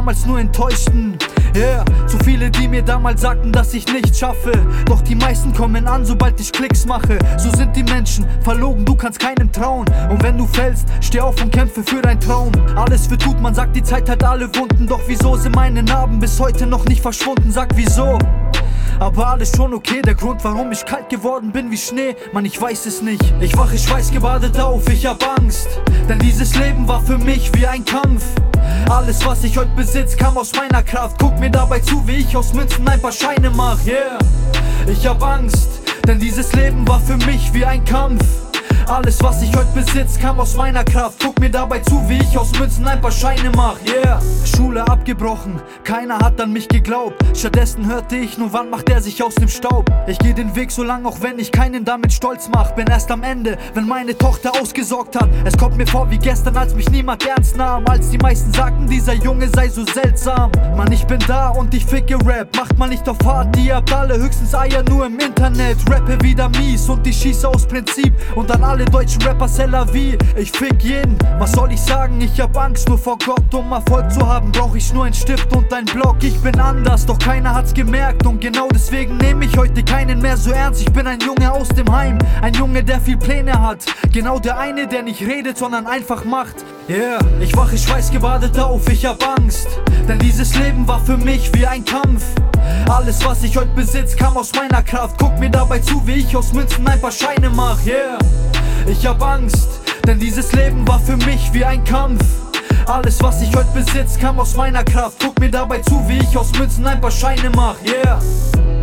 damals nur enttäuschten. Yeah, zu viele, die mir damals sagten, dass ich nichts schaffe. Doch die meisten kommen an, sobald ich Klicks mache. So sind die Menschen, verlogen, du kannst keinem trauen. Und wenn du fällst, steh auf und kämpfe für dein Traum. Alles wird gut, man sagt, die Zeit hat alle Wunden. Doch wieso sind meine Narben bis heute noch nicht verschwunden? Sag wieso? Aber alles schon okay, der Grund, warum ich kalt geworden bin wie Schnee, Mann, ich weiß es nicht. Ich wache schweißgebadet auf, ich hab Angst, denn dieses Leben war für mich wie ein Kampf. Alles, was ich heute besitz, kam aus meiner Kraft. Guck mir dabei zu, wie ich aus Münzen ein paar Scheine mach, yeah. Ich hab Angst, denn dieses Leben war für mich wie ein Kampf. Alles, was ich heute besitz, kam aus meiner Kraft. Guck mir dabei zu, wie ich aus Münzen ein paar Scheine mach, yeah. Schule abgebrochen, keiner hat an mich geglaubt. Stattdessen hörte ich nur, wann macht er sich aus dem Staub. Ich geh den Weg so lang, auch wenn ich keinen damit stolz mach. Bin erst am Ende, wenn meine Tochter ausgesorgt hat. Es kommt mir vor wie gestern, als mich niemand ernst nahm. Als die meisten sagten, dieser Junge sei so seltsam. Mann, ich bin da und ich ficke Rap. Macht mal nicht auf hart, ihr habt alle höchstens Eier nur im Internet. Rappe wieder mies und ich schieße aus Prinzip. Und an alle deutschen Rapper c'est la vie. Ich fick jeden, was soll ich sagen? Ich hab Angst nur vor Gott. Um Erfolg zu haben, brauch ich nur einen Stift und einen Block. Ich bin anders, doch keiner hat's gemerkt. Und genau deswegen nehme ich heute keinen mehr so ernst. Ich bin ein Junge aus dem Heim, ein Junge, der viel Pläne hat. Genau der eine, der nicht redet, sondern einfach macht. Yeah, ich wache schweißgebadet auf, ich hab Angst, denn dieses Leben war für mich wie ein Kampf. Alles, was ich heute besitz, kam aus meiner Kraft. Guck mir dabei zu, wie ich aus Münzen ein paar Scheine mach, yeah. Ich hab Angst, denn dieses Leben war für mich wie ein Kampf. Alles, was ich heute besitz, kam aus meiner Kraft. Guck mir dabei zu, wie ich aus Münzen ein paar Scheine mach, yeah.